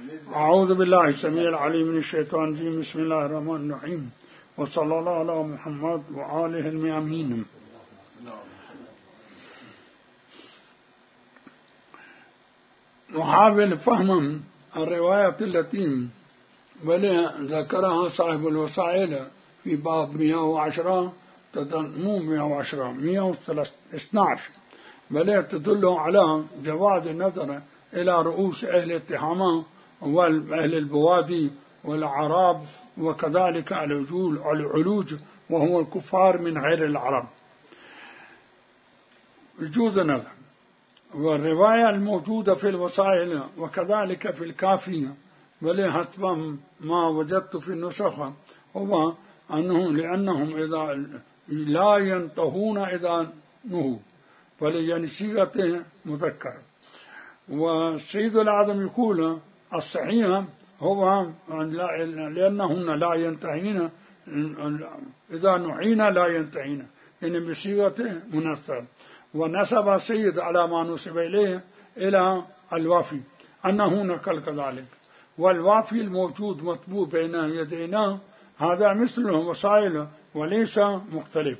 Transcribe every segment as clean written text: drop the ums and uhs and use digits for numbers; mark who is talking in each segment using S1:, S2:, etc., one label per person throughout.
S1: أعوذ بالله السميع العليم من الشيطان الرجيم. بسم الله الرحمن الرحيم، وصلى الله على محمد وآله الميامين. نحاول فهم الرواية التي ذكرها صاحب الوسائل في باب 110 مو 110 112 بل تدل على جواز النظر إلى رؤوس أهل التحامة وأهل البوادي والأعراب، وكذلك العلوج وهو الكفار من غير العرب، يجوز النظر. والرواية الموجودة في الوسائل وكذلك في الكافية بل حسب ما وجدت في النسخة هو أنه لأنهم إذا لا ينتهون إذا نهوا فلين صيغة مذكر. والسيد الأعظم يقول الصحيح هو لأنهن لا ينتهين إذا نحينا لا ينتهين، يعني بصيغة منثر. ونسب السيد على ما نسب إليه إلى الوافي أنه نقل كذلك. والوافي الموجود مطبوع بين يدينا هذا مثل الوسائل وليس مختلف.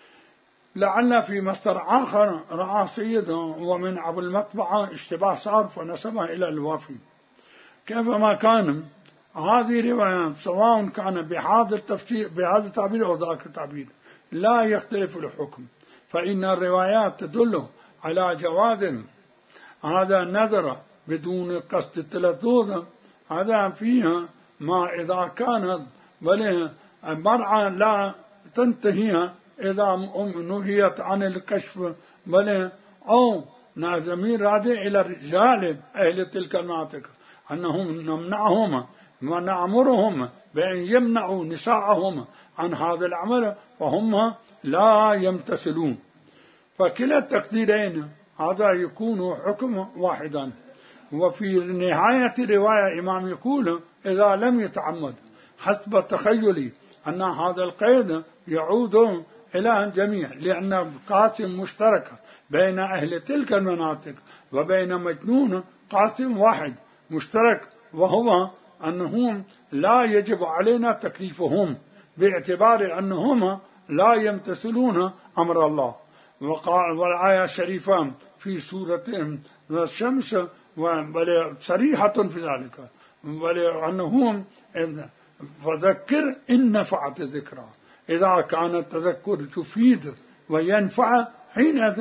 S1: لعل في مصدر آخر رأى سيد ومن أبو المطبعة اشتباه صار فنسبه إلى الوافي. كيفما كان هذه رواية سواء كان بهذا التفسير بهذا التعبير أو ذاك التعبير لا يختلف الحكم، فإن الروايات تدل على جواز هذا النظر بدون قصد التلذذ. هذا فيها ما إذا كانت بل المرأة لا تنتهي إذا نهيت عن الكشف بل أو ضمير راجع إلى الرجال أهل تلك المناطق أنهم نمنعهم ونأمرهم بأن يمنعوا نساءهم عن هذا العمل فهم لا يمتثلون. فكلا التقديرين هذا يكون حكم واحدا. وفي نهاية رواية إمام يقول إذا لم يتعمد، حسب تخيلي أن هذا القيد يعود إلى الجميع، لأن قاسم مشترك بين أهل تلك المناطق وبين مجنون قاسم واحد مشترك، وهو أنهم لا يجب علينا تكليفهم باعتبار أنهم لا يمتثلون أمر الله. والآية الشريفة في سورة الشمس صريحة في ذلك، أنهم فذكر إن نفعت الذكرى. إذا كان التذكر تفيد وينفع حينئذ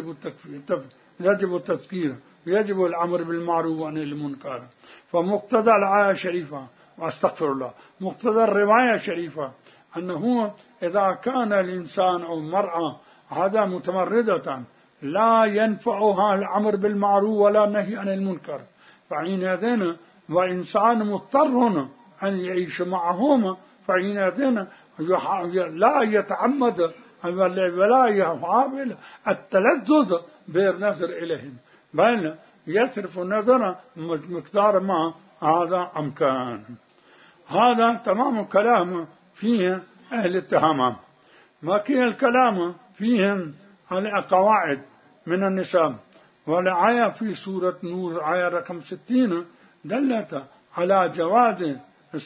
S1: يجب التذكير، يجب الأمر بالمعروف والنهي عن المنكر. فمقتضى الآية الشريفة واستغفر الله مقتضى الرواية الشريفة أنه إذا كان الإنسان أو المرأة هذا متمردة لا ينفعها الأمر بالمعروف ولا النهي عن المنكر، فحينئذ وإنسان مضطر أن يعيش معهم فحينئذ لا يتعمد ولا يحاول التلذذ بالنظر إليهم، بل يصرف النظر مقدار ما هذا أمكان. هذا تمام كلام فيه أهل التهامة. ما كان الكلام فيهم على قواعد من النساء. والآية في سورة نور آية رقم 60 دلت على جواز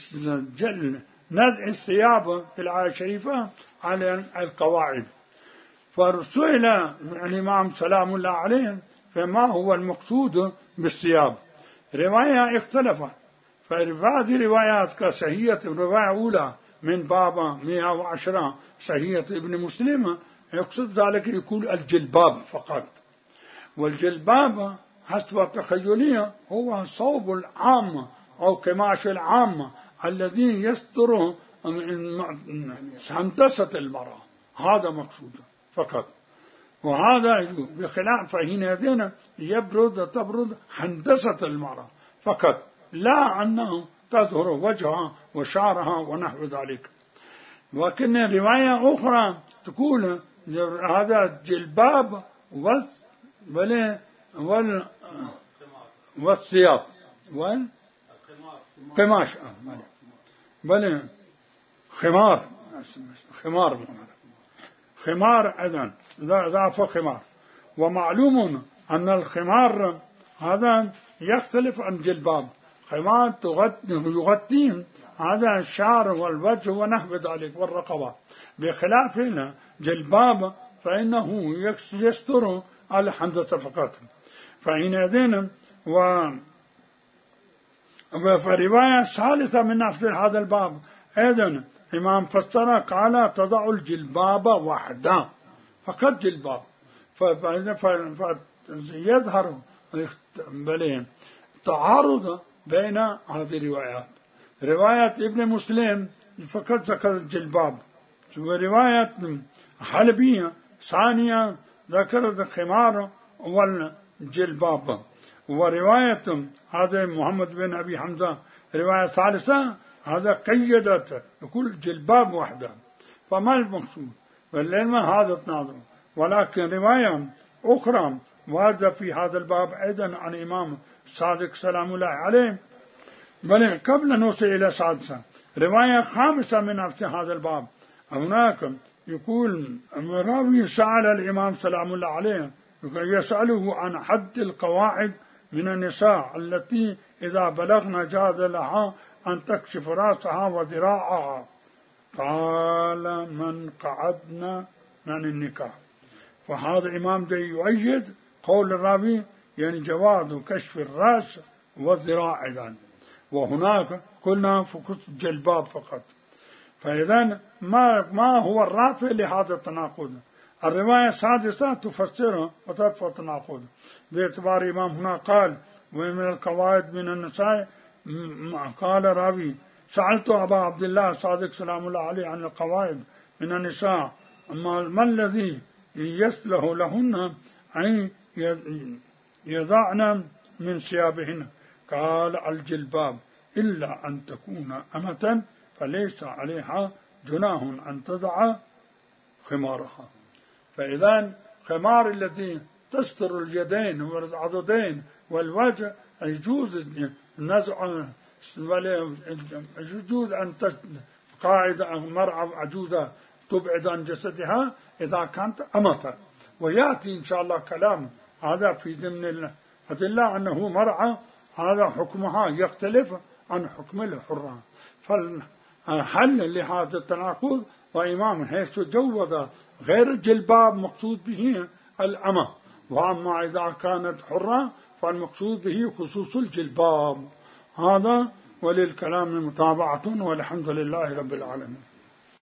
S1: نزع الثياب في الآية الشريفة على القواعد. فسئل الإمام سلام الله عليه فما هو المقصود بالثياب؟ رواية اختلفت، فهذه روايات كصحية الرواية الأولى من باب 110 صحية ابن مسلم يقصد ذلك يقول الجلباب فقط. والجلباب حسب تخيلية هو الصوب العام أو قماش العام الذي يستر هندسة المرأة، هذا مقصود فقط. وهذا بخلاف فحينئذ تبرد هندسة المرأة فقط، لا أنه تظهر وجهها وشعرها ونحو ذلك. لكن رواية أخرى تقول هذا جلباب والثياب قماش بل خمار أذن ضعف خمار. ومعلوم أن الخمار هذا يختلف عن جلباب. خمار يغطين هذا الشعر والوجه ونحو ذلك والرقبة، بخلاف هنا جلباب فإنه يستر الحنثة فقط. فحينئذ ورواية ثالثة من نفس هذا الباب أيضا إمام فسر قال تضع الجلباب وحده، فقط جلباب، فيظهر تعارض بين هذه الروايات. رواية ابن مسلم فقط ذكر الجلباب، ورواية حلبية ثانية ذكر الخمار والجلباب، ورواية هذا محمد بن أبي حمزة رواية ثالثة هذا قيدت يقول جلباب وحده. فما المقصود؟ والعلم هذا التناظر. ولكن رواية أخرى واردة في هذا الباب أيضا عن إمام الصادق سلام الله عليه. بل قبل نوصل إلى سادسة رواية خامسة من نفس هذا الباب، هناك يقول راوي سأل الإمام سلام الله عليه يسأله عن حد القواعد من النساء التي إذا بلغن جاز لها أن تكشف رأسها وذراعها، قال من قعدنا من النكاح. فهذا إمام جاي يؤيد قول الراوي يعني جواز كشف الرأس والذراع أيضا، وهناك قلنا فقط جلباب فقط. فإذا ما هو الرافع لهذا التناقض؟ الرواية السادسة تفسره وتدفع التناقض باعتبار إمام هنا قال ومن القواعد من النساء. قال راوي سألت أبا عبد الله صادق سلام الله عليه عن القواعد من النساء ما الذي يسله لهن أن يضعن من ثيابهن؟ قال الجلباب إلا أن تكون أمة فليس عليها جناح أن تضع خمارها. فإذا خمار التي تستر اليدين والعضدين والوجه يجوز النزع، يجوز أن قاعد مرأة عجوزة تبعد عن جسدها إذا كانت أمة. ويأتي إن شاء الله كلام هذا في ضمن الأدلة أنه مرأة هذا حكمها يختلف عن حكم الحرة. فالحل لهذا التناقض وإمام حيث جوز غير الجلباب مقصود به الأمة، وأما إذا كانت حرة فالمقصود به خصوص الجلباب. هذا وللكلام متابعة والحمد لله رب العالمين.